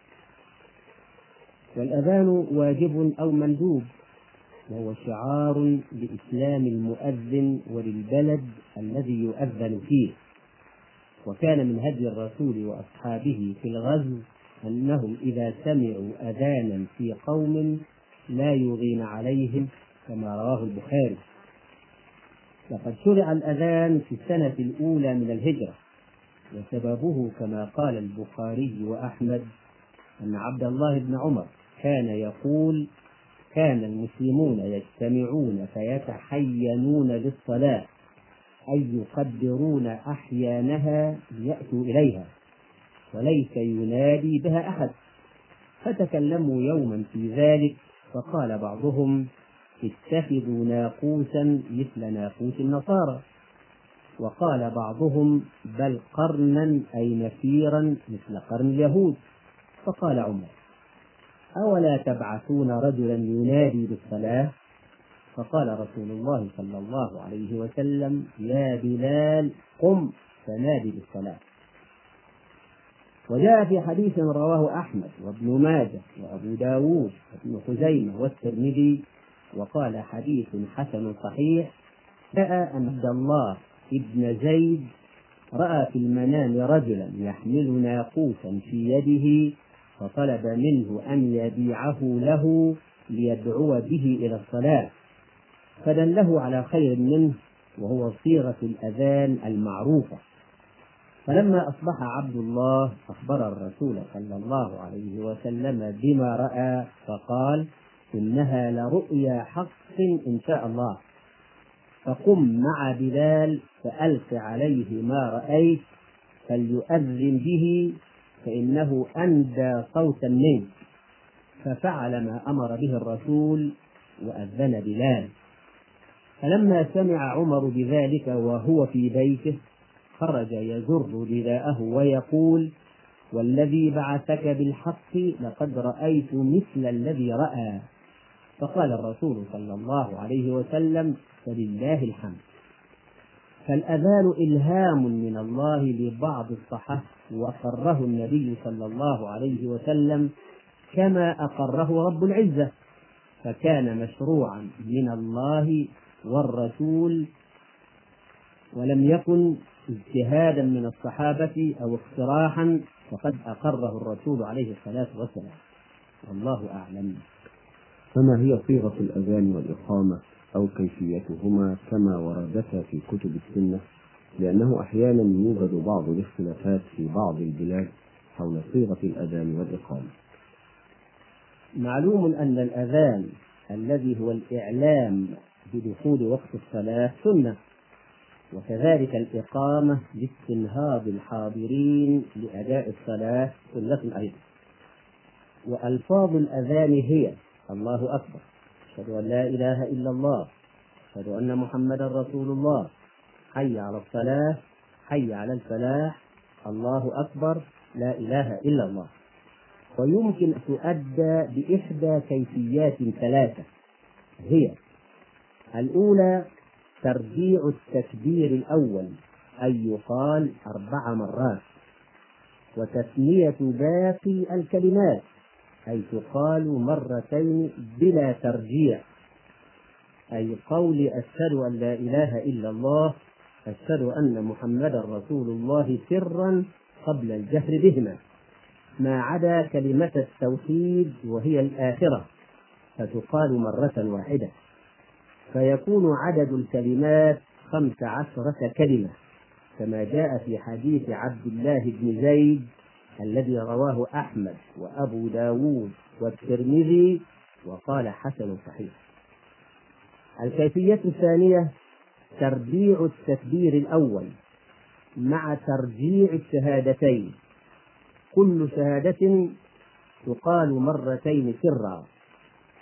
والأذان واجب أو مندوب، وهو شعار لإسلام المؤذن وللبلد الذي يؤذن فيه. وكان من هدي الرسول وأصحابه في الغزو أنهم إذا سمعوا أذانا في قوم لا يغين عليهم، كما رواه البخاري. لقد شرع الأذان في السنة الأولى من الهجرة، وسببه كما قال البخاري وأحمد أن عبد الله بن عمر كان يقول: كان المسلمون يجتمعون فيتحينون للصلاة، أي يقدرون أحيانها ليأتوا إليها، وليس ينادي بها أحد. فتكلموا يوما في ذلك، فقال بعضهم: اتخذوا ناقوسا مثل ناقوس النصارى. وقال بعضهم: بل قرنا أي نفيرا مثل قرن اليهود. فقال عمر: أولا تبعثون رجلا ينادي بالصلاة؟ فقال رسول الله صلى الله عليه وسلم: يا بلال قم فنادي بالصلاة. وجاء في حديث رواه أحمد وابن ماجه وأبو داود وابن خزيمة والترمذي، وقال: حديث حسن صحيح، جاء أن عبد الله ابن زيد رأى في المنام رجلا يحمل ناقوسا في يده، فطلب منه أن يبيعه له ليدعو به إلى الصلاة، فدله على خير منه، وهو صيغة الأذان المعروفة. فلما أصبح عبد الله أخبر الرسول صلى الله عليه وسلم بما رأى، فقال: إنها لرؤيا حق إن شاء الله، فقم مع بلال فألق عليه ما رأيت فليؤذن به، فإنه أندى صوتا منه. ففعل ما أمر به الرسول وأذن بلال. فلما سمع عمر بذلك وهو في بيته، خرج يزر رداءه ويقول: والذي بعثك بالحق لقد رأيت مثل الذي رأى. فقال الرسول صلى الله عليه وسلم: فلله الحمد. فالأذان إلهام من الله لبعض الصحابة، وأقره النبي صلى الله عليه وسلم كما أقره رب العزة، فكان مشروعا من الله والرسول، ولم يكن اجتهادا من الصحابة أو اقتراحا، فقد أقره الرسول عليه الصلاة والسلام. والله أعلم. فما هي صيغة الأذان والإقامة أو كيفيتهما كما وردتا في كتب السنة؟ لأنه أحيانا يوجد بعض الاختلافات في بعض البلاد حول صيغة الأذان والإقامة. معلوم أن الأذان الذي هو الإعلام بدخول وقت الصلاة سنة، وكذلك الإقامة لاستنهاض الحاضرين لأداء الصلاة سنة أيضا. وألفاظ الأذان هي: الله أكبر، أشهد أن لا إله إلا الله، أشهد أن محمدا رسول الله، حي على الصلاة، حي على الفلاح، الله أكبر، لا إله إلا الله. ويمكن أن تؤدى بإحدى كيفيات ثلاثة، هي: الأولى ترجيع التكبير الأول، أي يقال 4 مرات، وتثنية باقي الكلمات، أي تقال 2 مرات بلا ترجيع، أي قول أشهد أن لا إله إلا الله، أشهد أن محمدا رسول الله سرا قبل الجهر بهما، ما عدا كلمة التوحيد وهي الآخرة، فتقال 1 مرة واحدة، فيكون عدد الكلمات 15 كلمة، كما جاء في حديث عبد الله بن زيد الذي رواه أحمد وأبو داود والترمذي، وقال: حسن صحيح. الكيفية الثانية ترجيع التكبير الأول مع ترجيع الشهادتين، كل شهادة تقال 2 مرة سرا،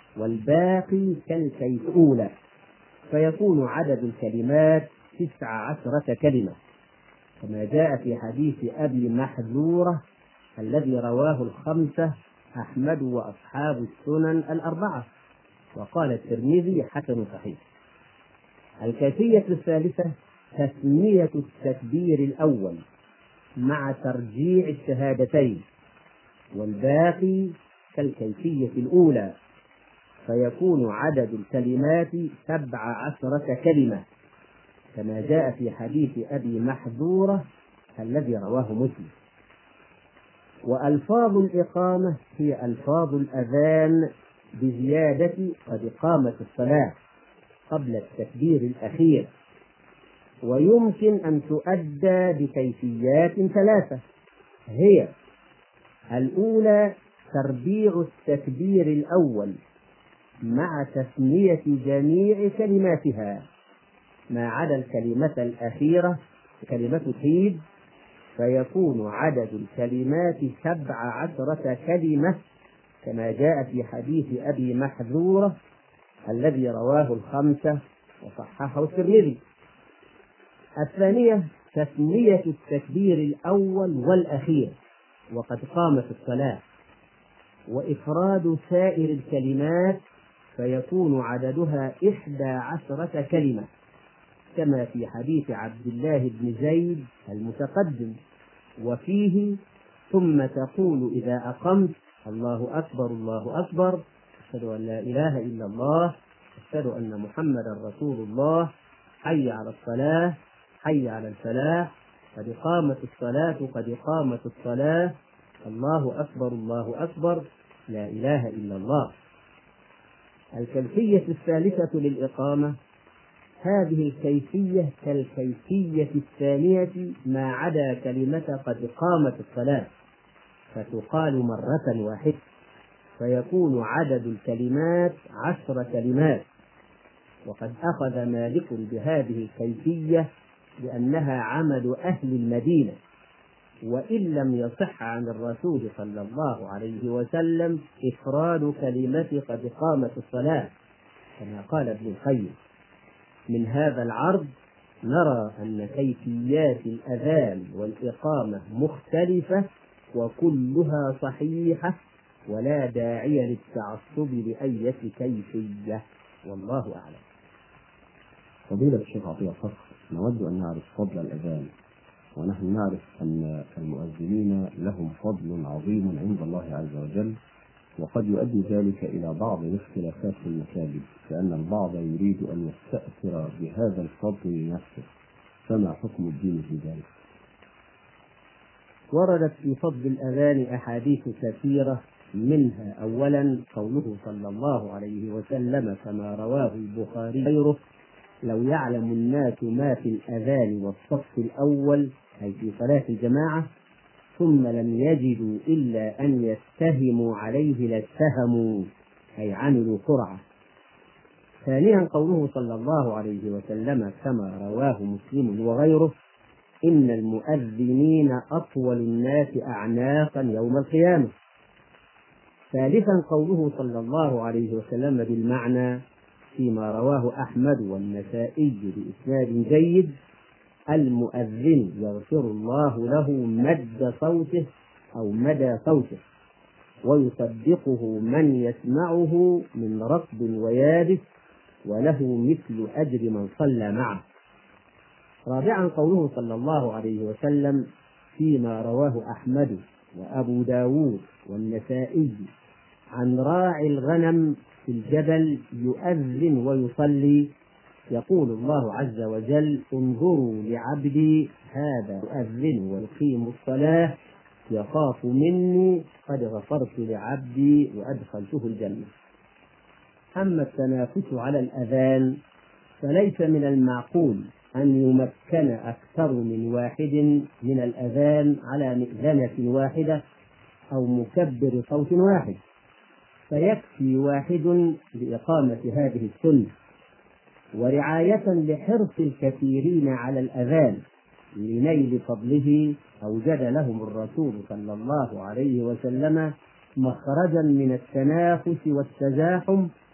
والباقي كالكيف الأولى، فيكون عدد الكلمات 19 كلمة، كما جاء في حديث أبي محذورة الذي رواه الخمسة أحمد وأصحاب السنن الأربعة، وقال الترمذي حسن صحيح. الكيفية الثالثة تسمية التكبير الأول مع ترجيع الشهادتين، والباقي كالكيفية الأولى، فيكون عدد الكلمات 17 كلمة، كما جاء في حديث أبي محذورة الذي رواه مسلم. وألفاظ الإقامة هي ألفاظ الأذان بزيادة قد قامت الصلاة قبل التكبير الأخير، ويمكن أن تؤدى بكيفيات 3 هي: الأولى تربيع التكبير الأول مع تسمية جميع كلماتها ما عدا الكلمة الأخيرة كلمة التوحيد، فيكون عدد الكلمات 17 كلمة، كما جاء في حديث أبي محذورة الذي رواه الخمسة وصححه الترمذي. الثانية تسمية التكبير الأول والأخير وقد قامت الصلاة، وإفراد سائر الكلمات، فيكون عددها 11 كلمة، كما في حديث عبد الله بن زيد المتقدم، وفيه: ثم تقول إذا أقمت: الله أكبر الله أكبر، أشهد أن لا إله إلا الله، أشهد أن محمدا رسول الله، حي على الصلاة حي على الفلاح، قد قامت الصلاة قد قامت الصلاة، الله أكبر الله أكبر، لا إله إلا الله. الكيفية الثالثة للإقامة هذه الكيفية كالكيفية الثانية ما عدا كلمة قد قامت الصلاة، فتقال مرة واحدة، فيكون عدد الكلمات 10 كلمات. وقد أخذ مالك بهذه الكيفية لأنها عمل أهل المدينة، وإن لم يصح عن الرسول صلى الله عليه وسلم إفراد كلمة قد قامت الصلاة، كما قال ابن القيم: من هذا العرض نرى أن كيفيات الأذان والإقامة مختلفة وكلها صحيحة، ولا داعي للتعصب لأية كيفية، والله أعلم. فضيلة الشيخ عطية فخر، نود أن نعرف فضل الأذان، ونحن نعرف أن المؤذنين لهم فضل عظيم عند الله عز وجل، وقد يؤدي ذلك إلى بعض الاختلافات في المساجد، لأن البعض يريد أن يستأثر بهذا الفضل لنفسه، فما حكم الدين في ذلك؟ وردت في فضل الأذان أحاديث كثيرة، منها أولا قوله صلى الله عليه وسلم كما رواه البخاري غيره: لو يعلم الناس ما في الأذان والصف الأول، أي في صلاة الجماعة، ثم لم يجدوا إلا أن يستهموا عليه لاستهموا، أي عملوا قرعة. ثانيا قوله صلى الله عليه وسلم كما رواه مسلم وغيره: إن المؤذنين أطول الناس أعناقا يوم القيامة. ثالثا قوله صلى الله عليه وسلم بالمعنى فيما رواه أحمد والنسائي بإسناد جيد: المؤذن يغفر الله له مد صوته أو مدى صوته، ويصدقه من يسمعه من رطب ويابس، وله مثل أجر من صلى معه. رابعا قوله صلى الله عليه وسلم فيما رواه أحمد وأبو داود والنسائي عن راعي الغنم في الجبل يؤذن ويصلي: يقول الله عز وجل: انظروا لعبدي هذا يؤذن ويقيم الصلاة، يخاف مني، قد غفرت لعبدي وأدخلته الجنة. أما التنافس على الأذان فليس من المعقول أن يمكن أكثر من واحد من الأذان على مئذنة واحدة أو مكبر صوت واحد، فيكفي واحد لإقامة هذه السنة. ورعاية لحرص الكثيرين على الأذان لنيل فضله أوجد لهم الرسول صلى الله عليه وسلم مخرجا من التنافس والتزاحم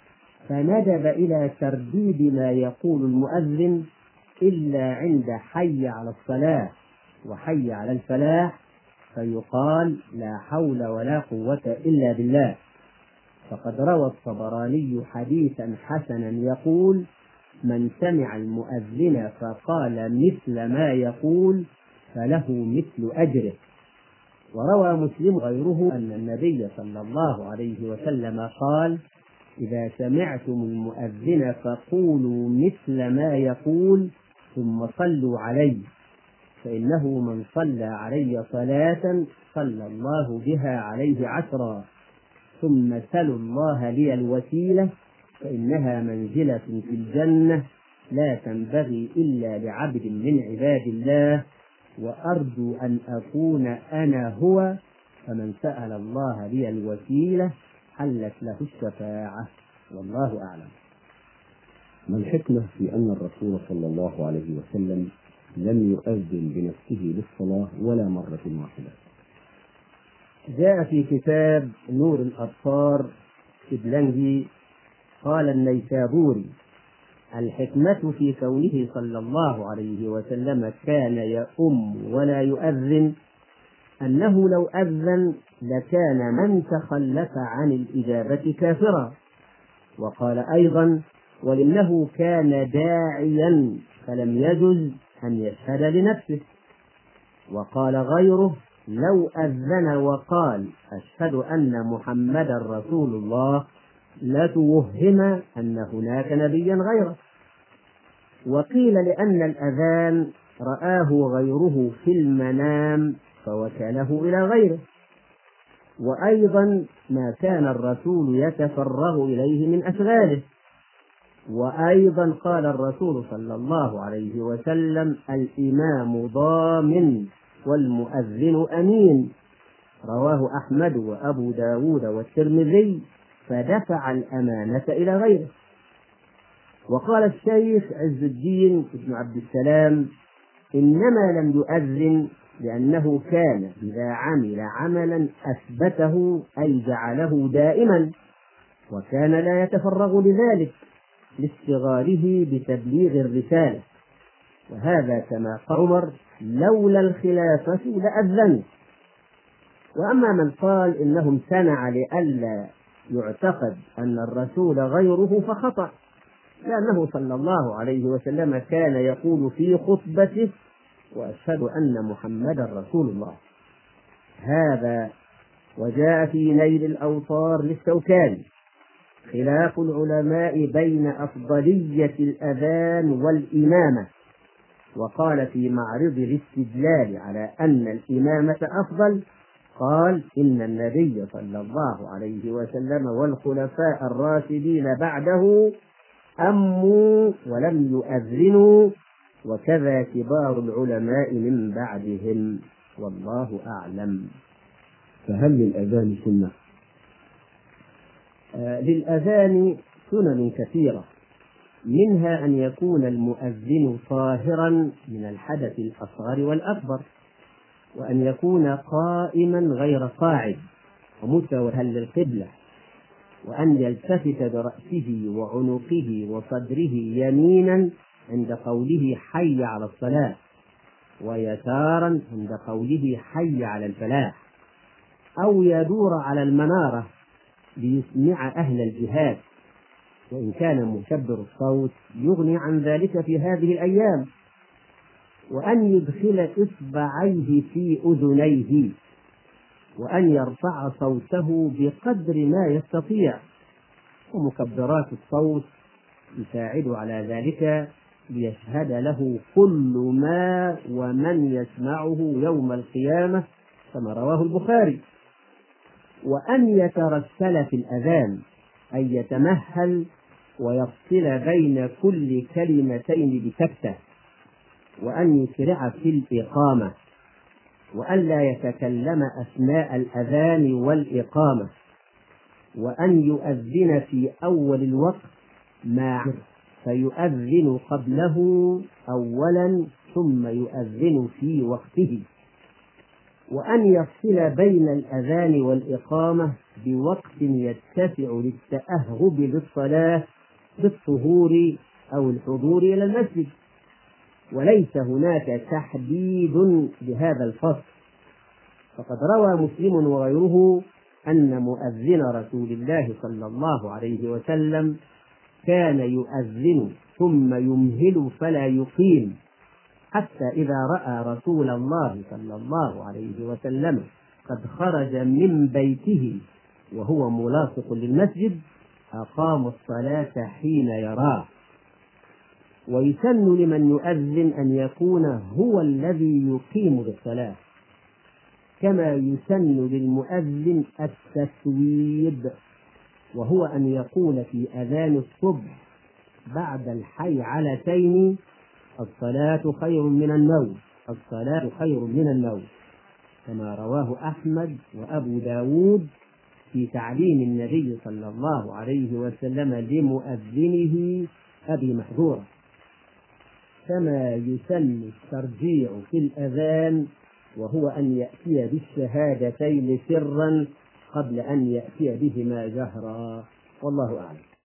فندب إلى ترديد ما يقول المؤذن إلا عند حي على الصلاة وحي على الفلاح، فيقال لا حول ولا قوة إلا بالله. فقد روى الطبراني حديثا حسنا يقول: من سمع المؤذن فقال مثل ما يقول فله مثل أجره. وروى مسلم غيره أن النبي صلى الله عليه وسلم قال: إذا سمعتم المؤذن فقولوا مثل ما يقول ثم صلوا عليه، فإنه من صلى علي صلاة صلى الله بها عليه 10، ثم سلوا الله لي الوسيلة فإنها منزلة في الجنة لا تنبغي إلا لعبد من عباد الله، وأرجو أن أكون أنا هو، فمن سأل الله لي الوسيلة حلت له الشفاعة، والله أعلم. ما الحكمة في أن الرسول صلى الله عليه وسلم لم يؤذن بنفسه للصلاة ولا مرة واحدة؟ جاء في كتاب نور الأبصار إبلنجي قال النيسابوري: الحكمة في كونه صلى الله عليه وسلم كان يؤم ولا يؤذن أنه لو أذن لكان من تخلف عن الإجابة كافرا. وقال أيضا: وإنه كان داعيا فلم يجز أن يشهد لنفسه. وقال غيره: لو أذن وقال أشهد أن محمدا رسول الله لتوهم أن هناك نبيا غيره. وقيل لأن الأذان رآه غيره في المنام فوكله إلى غيره. وأيضا ما كان الرسول يتفرغ إليه من أشغاله. وأيضا قال الرسول صلى الله عليه وسلم: الإمام ضامن والمؤذن أمين. رواه أحمد وأبو داود والترمذي، فدفع الأمانة إلى غيره. وقال الشيخ عز الدين بن عبد السلام: إنما لم يؤذن لأنه كان إذا عمل عملا أثبته أي جعله دائما، وكان لا يتفرغ لذلك لاستغاله بتبليغ الرسالة. وهذا كما قال عمر: لولا الخلافة لأذن. وأما من قال إنه امتنع لئلا يعتقد أن الرسول غيره فخطأ، لأنه صلى الله عليه وسلم كان يقول في خطبته: وأشهد أن محمدا رسول الله. هذا وجاء في نيل الأوطار للشوكاني: خلاف العلماء بين أفضلية الأذان والإمامة. وقال في معرض الاستدلال على أن الإمامة أفضل، قال: إن النبي صلى الله عليه وسلم والخلفاء الراشدين بعده أموا ولم يؤذنوا، وكذا كبار العلماء من بعدهم، والله أعلم. فهل للأذان سنة؟ للأذان سنن كثيرة، منها أن يكون المؤذن طاهرا من الحدث الأصغر والأكبر، وأن يكون قائما غير قاعد ومتوجها للقبلة، وأن يلتفت برأسه وعنقه وصدره يمينا عند قوله حي على الصلاة، ويسارا عند قوله حي على الفلاح، أو يدور على المنارة ليسمع أهل الجهاد، وإن كان مكبر الصوت يغني عن ذلك في هذه الأيام، وأن يدخل إصبعيه في أذنيه، وأن يرفع صوته بقدر ما يستطيع. ومكبرات الصوت يساعد على ذلك ليشهد له كل ما ومن يسمعه يوم القيامة، كما رواه البخاري. وأن يترسل في الأذان، أن يتمهل ويفصل بين كل كلمتين بسكتة، وأن يسرع في الإقامة، وأن لا يتكلم أثناء الأذان والإقامة، وأن يؤذن في أول الوقت فيؤذن قبله أولا ثم يؤذن في وقته. وأن يفصل بين الأذان والإقامة بوقت يتسع للتأهب للصلاة بالطهور أو الحضور إلى المسجد، وليس هناك تحديد بهذا الفصل. فقد روى مسلم وغيره أن مؤذن رسول الله صلى الله عليه وسلم كان يؤذن ثم يمهل فلا يقيم، حتى إذا رأى رسول الله صلى الله عليه وسلم قد خرج من بيته وهو ملاصق للمسجد أقام الصلاة حين يراه. ويسن لمن يؤذن أن يكون هو الذي يقيم بالصلاة، كما يسن للمؤذن التسويب، وهو أن يقول في أذان الصبح بعد الحيعلتين: الصلاة خير من النوم، الصلاة خير من النوم، كما رواه أحمد وأبو داود في تعليم النبي صلى الله عليه وسلم لمؤذنه أبي محذورة. كما يسن الترجيع في الأذان، وهو أن يأتي بالشهادتين سرا قبل أن يأتي بهما جهرا، والله أعلم.